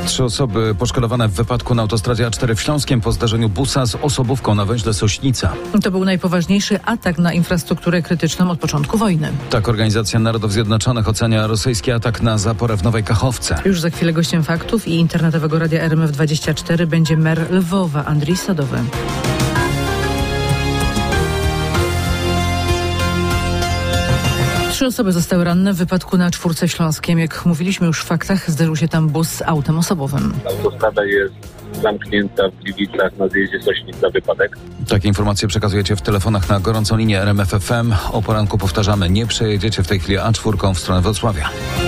3 osoby poszkodowane w wypadku na autostradzie A4 w Śląskiem po zdarzeniu busa z osobówką na węźle Sośnica. To był najpoważniejszy atak na infrastrukturę krytyczną od początku wojny. Tak Organizacja Narodów Zjednoczonych ocenia rosyjski atak na zaporę w Nowej Kachowce. Już za chwilę gościem Faktów i internetowego radia RMF24 będzie mer Lwowa, Andrzej Sadowy. 3 osoby zostały ranne w wypadku na A4 w Śląskiem. Jak mówiliśmy już w Faktach, zderzył się tam bus z autem osobowym. Autostrada jest zamknięta w Gliwicach na zjeździe Sośnica, wypadek. Takie informacje przekazujecie w telefonach na gorącą linię RMF FM. O poranku powtarzamy, nie przejedziecie w tej chwili A4 w stronę Wrocławia.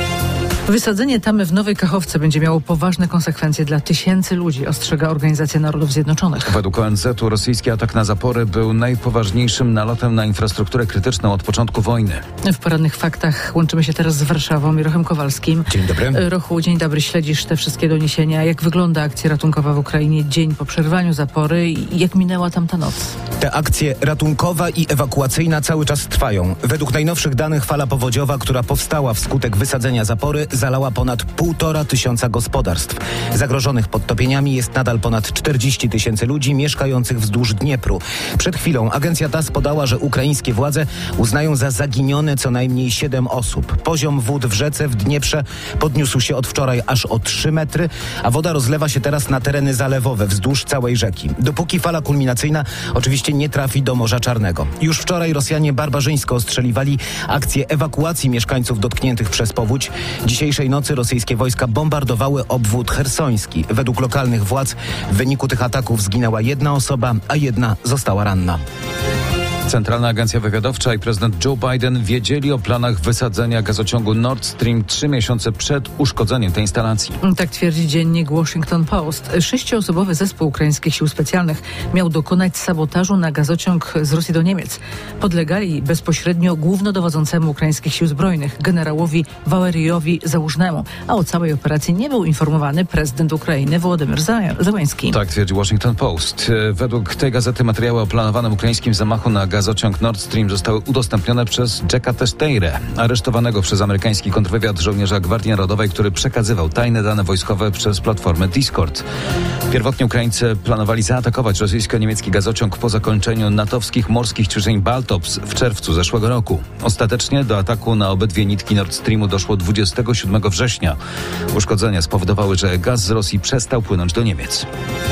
Wysadzenie tamy w Nowej Kachowce będzie miało poważne konsekwencje dla tysięcy ludzi, ostrzega Organizacja Narodów Zjednoczonych. Według ONZ-u rosyjski atak na zapory był najpoważniejszym nalotem na infrastrukturę krytyczną od początku wojny. W porannych Faktach łączymy się teraz z Warszawą, Mirosławem Kowalskim. Dzień dobry. Rochu, dzień dobry. Śledzisz te wszystkie doniesienia. Jak wygląda akcja ratunkowa w Ukrainie dzień po przerwaniu zapory i jak minęła tam ta noc? Te akcje ratunkowa i ewakuacyjna cały czas trwają. Według najnowszych danych fala powodziowa, która powstała wskutek wysadzenia zapory, zalała ponad 1500 gospodarstw. Zagrożonych podtopieniami jest nadal ponad 40 000 ludzi mieszkających wzdłuż Dniepru. Przed chwilą agencja TASS podała, że ukraińskie władze uznają za zaginione co najmniej 7 osób. Poziom wód w rzece w Dnieprze podniósł się od wczoraj aż o 3 metry, a woda rozlewa się teraz na tereny zalewowe wzdłuż całej rzeki. Dopóki fala kulminacyjna oczywiście nie trafi do Morza Czarnego. Już wczoraj Rosjanie barbarzyńsko ostrzeliwali akcję ewakuacji mieszkańców dotkniętych przez powódź. Dzisiejszej nocy rosyjskie wojska bombardowały obwód chersoński. Według lokalnych władz w wyniku tych ataków zginęła 1 osoba, a 1 została ranna. Centralna Agencja Wywiadowcza i prezydent Joe Biden wiedzieli o planach wysadzenia gazociągu Nord Stream 3 miesiące przed uszkodzeniem tej instalacji. Tak twierdzi dziennik Washington Post. 6-osobowy zespół ukraińskich sił specjalnych miał dokonać sabotażu na gazociąg z Rosji do Niemiec. Podlegali bezpośrednio głównodowodzącemu ukraińskich sił zbrojnych, generałowi Walerijowi Załużnemu. A o całej operacji nie był informowany prezydent Ukrainy Wołodymyr Zełenski. Tak twierdzi Washington Post. Według tej gazety materiały o planowanym ukraińskim zamachu na gazociąg Nord Stream zostały udostępnione przez Jacka Teixeirę, aresztowanego przez amerykański kontrwywiad żołnierza Gwardii Narodowej, który przekazywał tajne dane wojskowe przez platformę Discord. Pierwotnie Ukraińcy planowali zaatakować rosyjsko-niemiecki gazociąg po zakończeniu natowskich morskich ćwiczeń Baltops w czerwcu zeszłego roku. Ostatecznie do ataku na obydwie nitki Nord Streamu doszło 27 września. Uszkodzenia spowodowały, że gaz z Rosji przestał płynąć do Niemiec.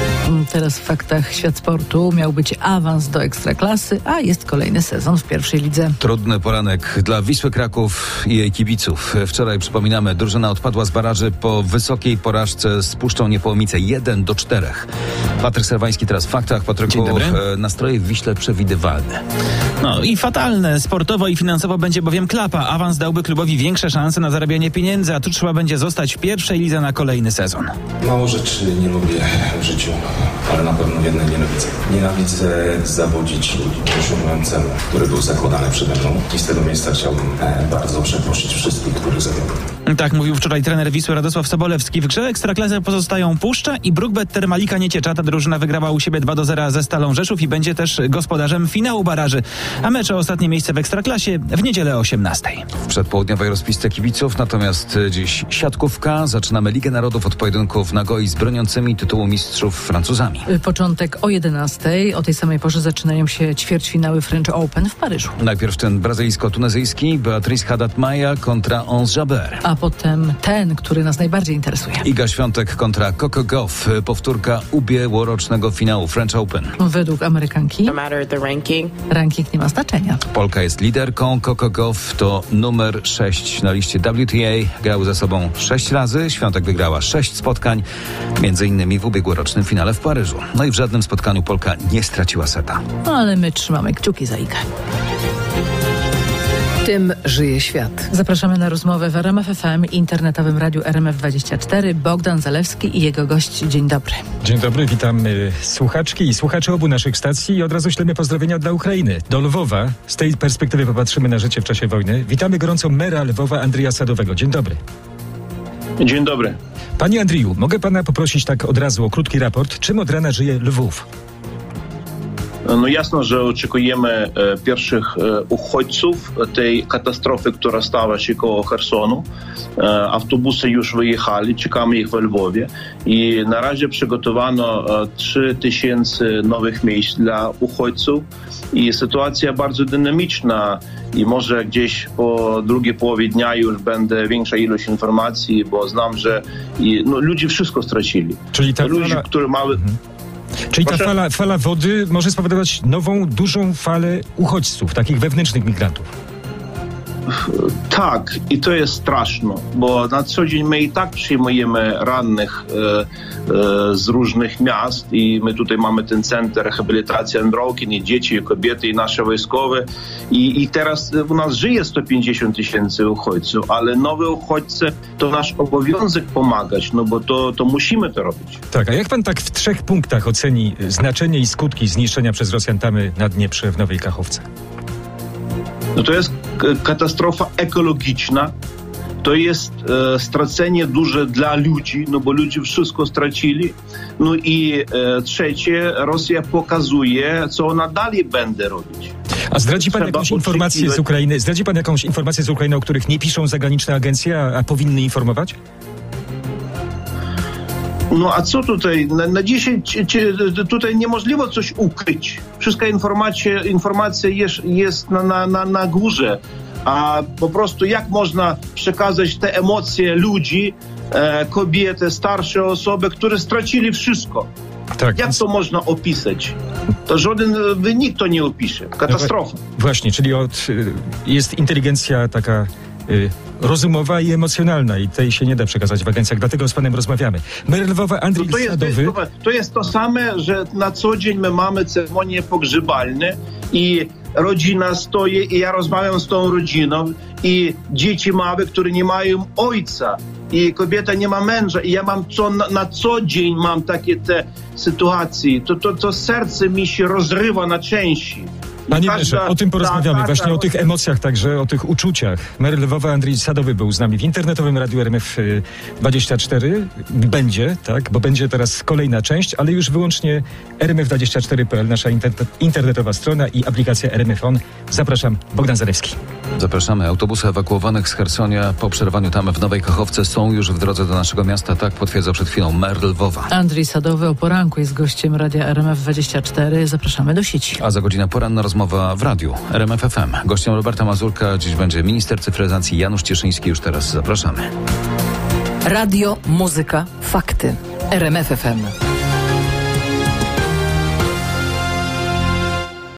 Teraz w Faktach świat sportu. Miał być awans do Ekstraklasy, a jest kolejny sezon w pierwszej lidze. Trudny poranek dla Wisły Kraków i jej kibiców. Wczoraj, przypominamy, drużyna odpadła z baraży po wysokiej porażce z Puszczą Niepołomice 1-4. Patryk Serwański teraz w Faktach. Patryku, nastroje w Wiśle przewidywalne. No i fatalne. Sportowo i finansowo będzie bowiem klapa. Awans dałby klubowi większe szanse na zarabianie pieniędzy, a tu trzeba będzie zostać w pierwszej lidze na kolejny sezon. Mało rzeczy nie lubię w życiu, ale na pewno jednej nienawidzę. Nienawidzę zawodzić ludzi. Osiągnąłem cel, który był zakładany przede mną i z tego miejsca chciałbym bardzo przeprosić wszystkich, których zawiodłem. Tak mówił wczoraj trener Wisły Radosław Sobolewski. W grze Ekstraklasy pozostają Puszcza i Brukbet Termalika Nieciecza. Ta drużyna wygrała u siebie 2-0 ze Stalą Rzeszów i będzie też gospodarzem finału baraży. A mecz o ostatnie miejsce w Ekstraklasie w niedzielę o 18:00. W przedpołudniowej rozpisce kibiców, natomiast dziś siatkówka. Zaczynamy Ligę Narodów od pojedynków Nagoi z broniącymi tytułu mistrzów Francuzami. Początek o 11:00. O tej samej porze zaczynają się ćwierćfinały French Open w Paryżu. Najpierw ten brazylijsko-tunezyjski Beatrice Haddad-Maia kontra Ons Jabeur. A potem ten, który nas najbardziej interesuje. Iga Świątek kontra Coco Gauff. Powtórka ubiegłorocznego finału French Open. Według Amerykanki ranking nie ma znaczenia. Polka jest liderką. Coco Gauff to numer 6 na liście WTA. Grały ze sobą 6 razy. Świątek wygrała 6 spotkań, między innymi w ubiegłorocznym finale w Paryżu. No i w żadnym spotkaniu Polka nie straciła seta. No ale my trzymamy kciuki za Igę. Tym żyje świat. Zapraszamy na rozmowę w RMF FM i internetowym radiu RMF24. Bogdan Zalewski i jego gość. Dzień dobry. Dzień dobry, witam słuchaczki i słuchaczy obu naszych stacji i od razu ślemy pozdrowienia dla Ukrainy. Do Lwowa. Z tej perspektywy popatrzymy na życie w czasie wojny. Witamy gorąco mera Lwowa Andrija Sadowego. Dzień dobry. Dzień dobry. Panie Andriju, mogę pana poprosić tak od razu o krótki raport. Czym od rana żyje Lwów? No jasno, że oczekujemy pierwszych uchodźców tej katastrofy, która stała się koło Chersonu. Autobusy już wyjechali, czekamy ich we Lwowie i na razie przygotowano 3000 nowych miejsc dla uchodźców i sytuacja bardzo dynamiczna i może gdzieś po drugiej połowie dnia już będzie większa ilość informacji, bo znam, że ludzie wszystko stracili. Czyli ta ludzie, którzy mały... Czyli ta fala wody może spowodować nową, dużą falę uchodźców, takich wewnętrznych migrantów. Tak, i to jest straszne, bo na co dzień my i tak przyjmujemy rannych z różnych miast i my tutaj mamy ten centrum rehabilitacji Androłkin, i dzieci, i kobiety, i nasze wojskowe i teraz u nas żyje 150 000 uchodźców, ale nowe uchodźcy to nasz obowiązek pomagać, no bo to musimy to robić. Tak, a jak pan tak w 3 punktach oceni znaczenie i skutki zniszczenia przez Rosjan tamy na Dnieprze w Nowej Kachowce? No to jest katastrofa ekologiczna, to jest stracenie duże dla ludzi, no bo ludzie wszystko stracili. No i trzecie, Rosja pokazuje, co ona dalej będzie robić. A zdradzi pan jakąś informację z Ukrainy? Zdradzi pan jakąś informację z Ukrainy, o których nie piszą zagraniczne agencje, a powinny informować? No a co tutaj? Na dzisiaj tutaj niemożliwe coś ukryć. Wszystka informacja jest na górze. A po prostu jak można przekazać te emocje ludzi, kobiety, starsze osoby, które stracili wszystko? Tak. Jak to można opisać? To żaden wynik to nie opisze. Katastrofa. Właśnie, czyli jest inteligencja taka rozumowa i emocjonalna i tej się nie da przekazać w agencjach, dlatego z panem rozmawiamy. Mer Lwowa, Andrzej Sadowy. To jest to same, że na co dzień my mamy ceremonie pogrzebalne i rodzina stoi i ja rozmawiam z tą rodziną i dzieci małe, które nie mają ojca i kobieta nie ma męża i ja mam na co dzień mam takie te sytuacje. To serce mi się rozrywa na części. Panie Merze, o tym porozmawiamy, właśnie o tych emocjach także, o tych uczuciach. Mer Lwowa, Andrzej Sadowy był z nami w internetowym Radiu RMF24. Będzie, tak, bo będzie teraz kolejna część, ale już wyłącznie rmf24.pl, nasza internetowa strona i aplikacja RMF On. Zapraszam, Bogdan Zalewski. Zapraszamy. Autobusy ewakuowanych z Chersonia po przerwaniu tam w Nowej Kachowce są już w drodze do naszego miasta, tak potwierdza przed chwilą Mer Lwowa. Andrzej Sadowy o poranku jest gościem Radia RMF24. Zapraszamy do sieci. A za godzinę poranna rozmowa w radiu RMF FM. Gościem Roberta Mazurka dziś będzie minister cyfryzacji Janusz Cieszyński. Już teraz zapraszamy. Radio, muzyka, fakty. RMF FM.